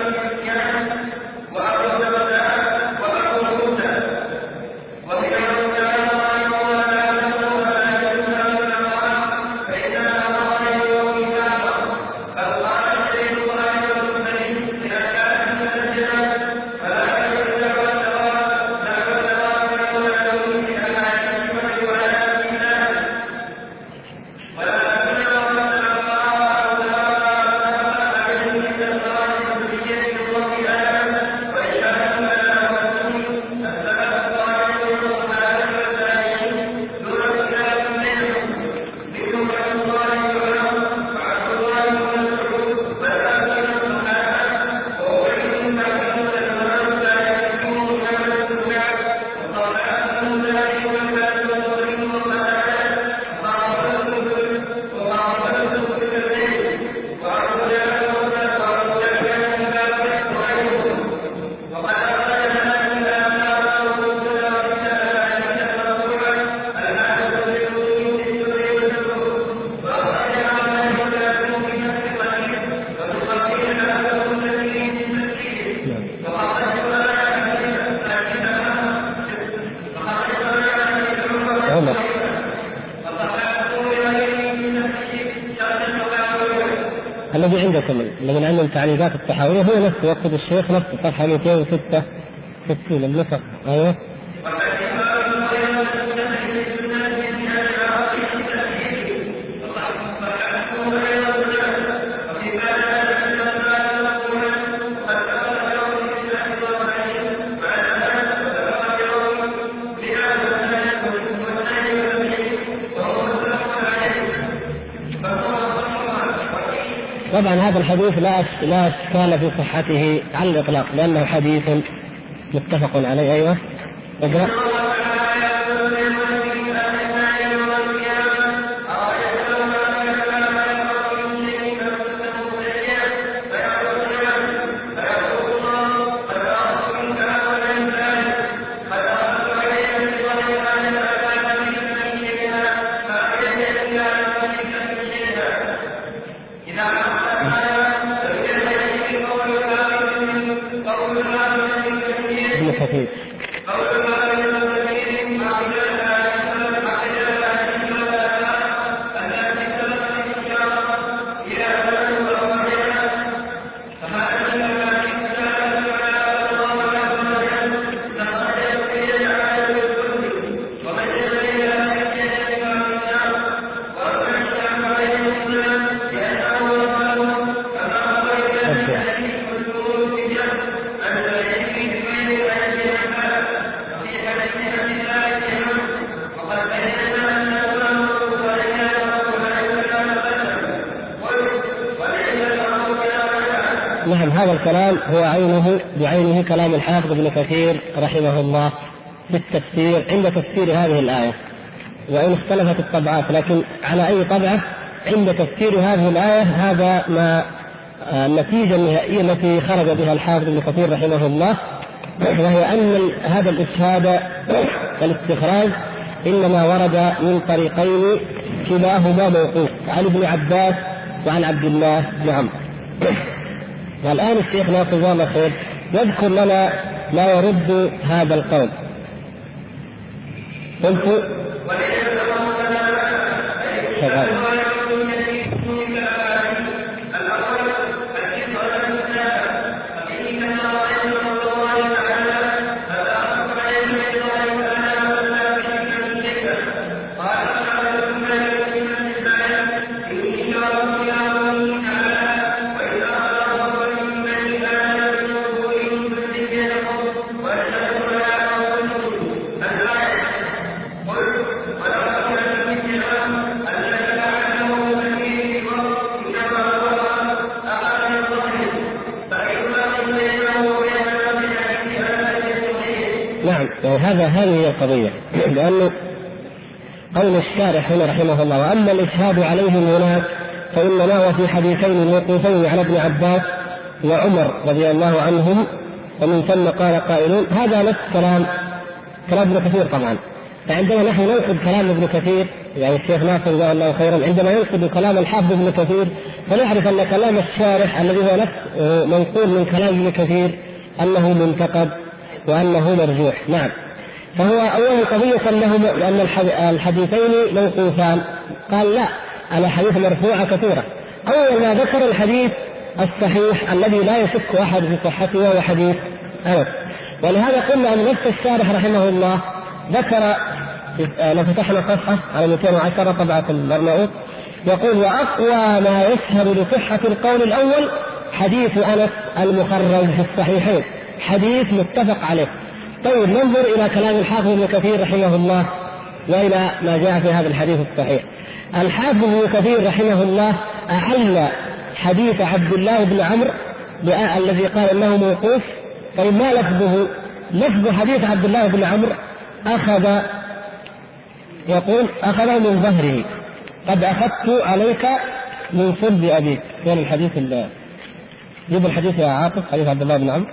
الذي عندكم الذي عندهم تعليقات الطحاوية هو نفسه يقصد الشيخ نفسه صفحة مئتين وستة وستين النسخ. أيوه طبعا هذا الحديث لا لا اشكال في صحته على الاطلاق لانه حديث متفق عليه. ايوه اقرأ. نعم هذا الكلام هو عينه بعينه كلام الحافظ ابن كثير رحمه الله في التفسير عند تفسير هذه الآية، وإن اختلفت الطبعات لكن على أي طبعة عند تفسير هذه الآية هذا ما النتيجة النهائية التي خرج بها الحافظ ابن كثير رحمه الله، وهي أن هذا الإشهاد والاستخراج إنما ورد من طريقين كلاهما موقوف عن ابن عباس وعن عبد الله بن عمرو. والآن الشيخ ناصر الله خير يذكر لنا لا يرد هذا القول. قلت شغال نعم يعني هذا هذه هي القضية، لأنه قول الشارح هنا رحمه الله: وأما الإشهاد عليهم هناك فإنما هو في حديثين موقوفين على ابن عباس وعمر رضي الله عنهم، ومن ثم قال قائلون. هذا نفس كلام كلام ابن كثير طبعا. فعندما نحن ننقد كلام ابن كثير، يعني الشيخ ناصر جزاه الله خيرا عندما ينقد كلام الحافظ ابن كثير، فنعرف أن كلام الشارح الذي هو نفس منقول من كلام ابن كثير أنه منتقد وأنه مرجوح. نعم. فهو أول قضية أنه أن الحديثين موقوفان، قال لا، الأحاديث مرفوعة كثيرة. أول ما ذكر الحديث الصحيح الذي لا يشك أحد في صحته وهو حديث أنس. ولهذا قلنا أن نفس الشارح رحمه الله ذكر، لو فتحنا صفحة على مئتين وعشرة طبعة الأرناؤوط، يقول: وأقوى ما يشهد لصحة القول الأول حديث أنس المخرج في الصحيحين، حديث متفق عليه. طيب ننظر إلى كلام الحافظ ابن كثير رحمه الله وإلى ما جاء في هذا الحديث الصحيح. الحافظ ابن كثير رحمه الله أعل حديث عبد الله بن عمرو الذي قال إنه موقوف. طيب ما لفظه؟ لفظ حديث عبد الله بن عمرو أخذ، يقول: أخذ من ظهره، قد أخذت عليك من صلب أبيك. يعني الحديث اللي جيب الحديث يا عاطف، حديث عبد الله بن عمرو.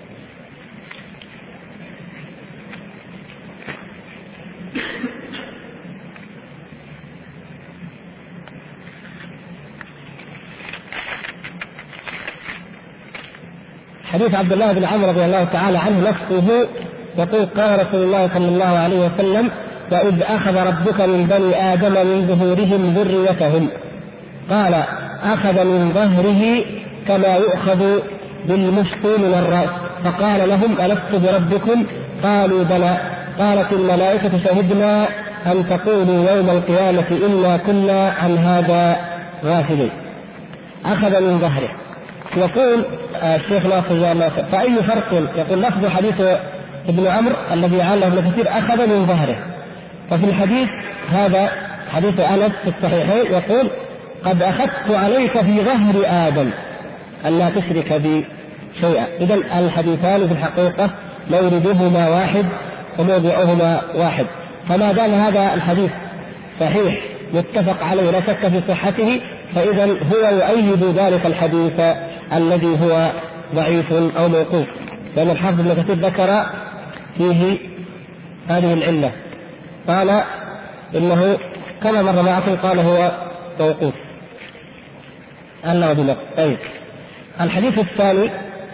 حديث عبد الله بن عمرو رضي الله تعالى عنه نفسه يقول: قال رسول الله صلى الله عليه وسلم: وإذ أخذ ربك من بني آدم من ظهورهم ذريتهم، قال: أخذ من ظهره كما يؤخذ بالمشط من الرأس، فقال لهم: ألست بربكم؟ قالوا: بلى. قالت الملائكة: شهدنا أن تقولوا يوم القيامة إنا كنا عن هذا غافلين. أخذ من ظهره. يقول الشيخ ناصر: فأي فرق؟ يقول: لفظ حديث ابن عمرو الذي عله ابن كثير أخذ من ظهره، ففي الحديث هذا حديث أنس في الصحيحين يقول: قد أخذت عليك في ظهر آدم ألا تشرك بي شيئا. إذن الحديثان في الحقيقة موردهما واحد وموضعهما واحد. فما دام هذا الحديث صحيح متفق عليه لا شك في صحته، فإذا هو يؤيد ذلك الحديث الذي هو ضعيف أو موقوف، لأن الحافظ ابن كثير ذكر فيه هذه العلة، قال إنه كما مر معكم قال هو موقوف ألا بنقص. طيب الحديث الثاني: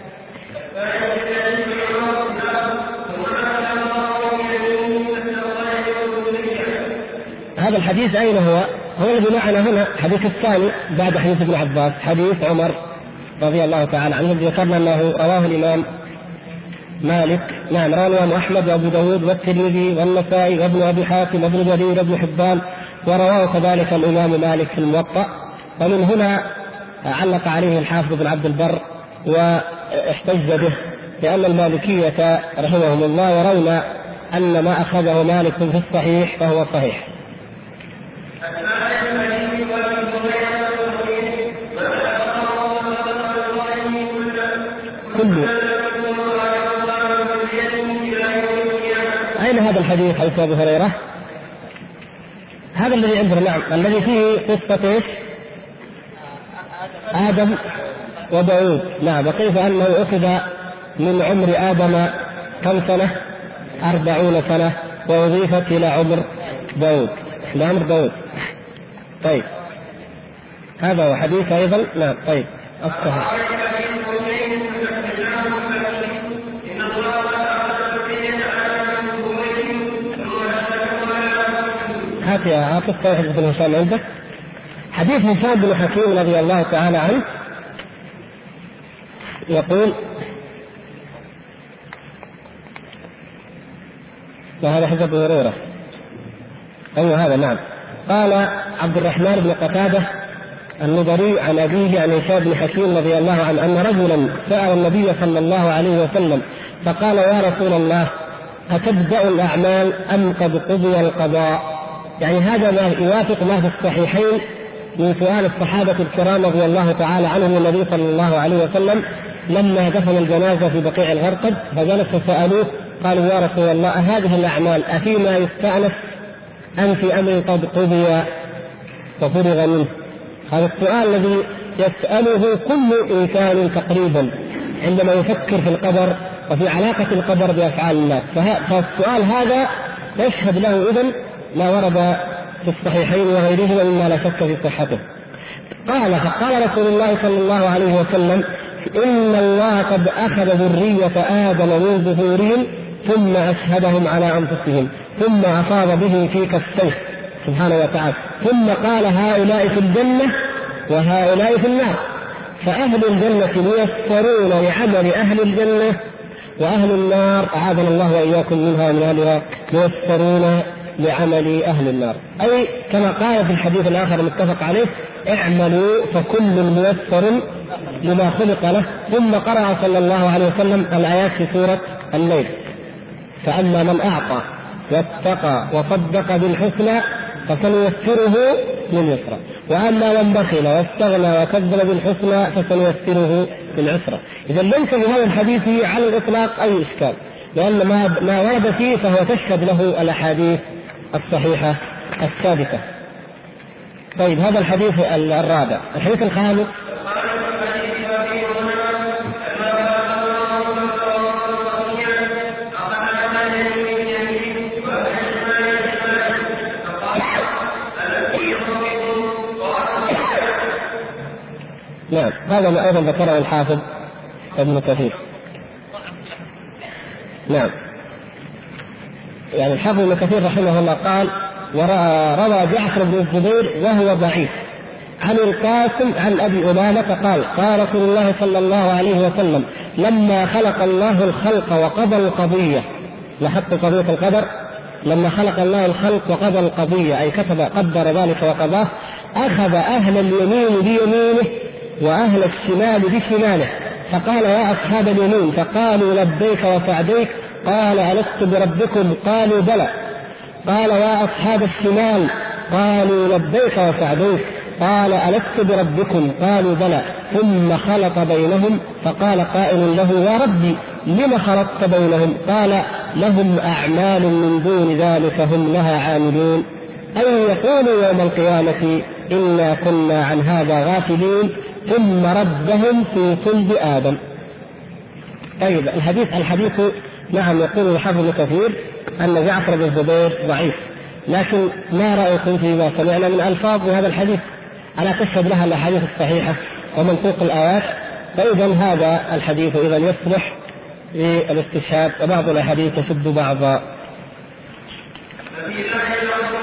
هذا الحديث أين هو؟ هو الذي معنا هنا، الحديث الثاني بعد حديث ابن عباس، حديث عمر رضي الله تعالى عنه. ذكرنا أنه رواه الإمام مالك، نعم رواه الإمام أحمد وأبو داود والترمذي والنسائي وابن أبي حاتم وابن جرير وابن حبان، ورواه كذلك الإمام مالك في الموطأ. ومن هنا علق عليه الحافظ بن عبد البر واحتج به، لأن المالكية رحمهم الله يرون أن ما أخذه مالك في الصحيح فهو صحيح. كله. أين هذا الحديث حديث أبي هريرة؟ هذا الذي عندنا، نعم، الذي فيه قصة إيش؟ آدم وداود. نعم. وكيف أنه أخذ من عمر آدم كم سنة؟ أربعون سنة، وأضيفت إلى عمر داود، إلى عمر داود. طيب هذا هو حديث أيضا. نعم. طيب الصحيح. هات يا عاطف صحيح بن هشام عندك حديث هشام بن حكيم رضي الله تعالى عنه، يقول: وهذا حديث أبي هريرة. أيوه هذا. نعم. قال عبد الرحمن بن قتادة النضري عن أبيه عن هشام بن حكيم رضي الله عنه أن رجلا سأل النبي صلى الله عليه وسلم فقال: يا رسول الله، أتبدأ الأعمال أم قد قضي القضاء؟ يعني هذا ما يوافق ما في الصحيحين من سؤال الصحابة الكرام رضي الله تعالى عنهم النبي صلى الله عليه وسلم لما دفن الجنازة في بقيع الغرقد، فجلس فسألوه قالوا يا رسول الله هذه الأعمال أفيما يستأنف أم في أمر قد قضي وفرغ منه؟ هذا السؤال الذي يسأله كل إنسان تقريبا عندما يفكر في القدر وفي علاقة القدر بأفعال الناس. فالسؤال هذا يشهد له إذن ما ورد في الصحيحين وغيرهما مما لا شك في صحته. قال فقال رسول الله صلى الله عليه وسلم إن الله قد أخذ ذرية آدم من ظهورهم ثم أشهدهم على أنفسهم ثم أفاض به في كفيه سبحانه وتعالى ثم قال هؤلاء في الجنة وهؤلاء في النار، فأهل الجنة ميسرون لعمل أهل الجنة وأهل النار أعاذنا الله وإياكم منها من أهلها ميسرون لعمل أهل النار. أي كما قال في الحديث الآخر المتفق عليه اعملوا فكل ميسر لما خلق له. ثم قرأ صلى الله عليه وسلم الآيات في سورة الليل فأما من أعطى واتقى وصدق بالحسنى فسنيسره لليسرى وأما من بخل واستغنى وكذب بالحسنى فسنيسره للعسرى. إذا ليس في هذا الحديث على الإطلاق أي إشكال، لأن ما ما ورد فيه فهو تشهد له الأحاديث الصحيحة الثابتة. طيب هذا الحديث الرابع. الحديث الخامس نعم هذا ما أيضا ذكره الحافظ ابن كثير. نعم يعني الحافظ ابن كثير رحمه الله قال وروى جعفر بن الزبير وهو ضعيف عن القاسم عن أبي أمامة قال قال رسول الله صلى الله عليه وسلم لما خلق الله الخلق وقضى القضية، لاحظت قضية القدر، لما خلق الله الخلق وقضى القضية أي كتب قدر ذلك وقضاه أخذ أهل اليمين بيمينه وأهل الشمال بشماله فقال يا أصحاب اليمين فقالوا لبيك وسعديك قال ألست بربكم قالوا بلى قال يا أصحاب الشمال قالوا لبيك وسعديك قال ألست بربكم قالوا بلى ثم خلط بينهم فقال قائل له يا ربي لم خلطت بينهم قال لهم أعمال من دون ذلك هم لها عاملون أي يقول يوم القيامة إنا كنا عن هذا غافلين ثم ردهم في صلب آدم. طيب الحديث الحديث نعم يقول الحافظ ابن كثير أن جعفر بن الزبير ضعيف، لكن ما رأيكم فيما سمعنا من ألفاظ هذا الحديث ألا تشهد لها الأحاديث الصحيحة ومنطوق الآيات؟ فإذا هذا الحديث إذا يصلح للاستشهاد وبعض الأحاديث تشد بعضا.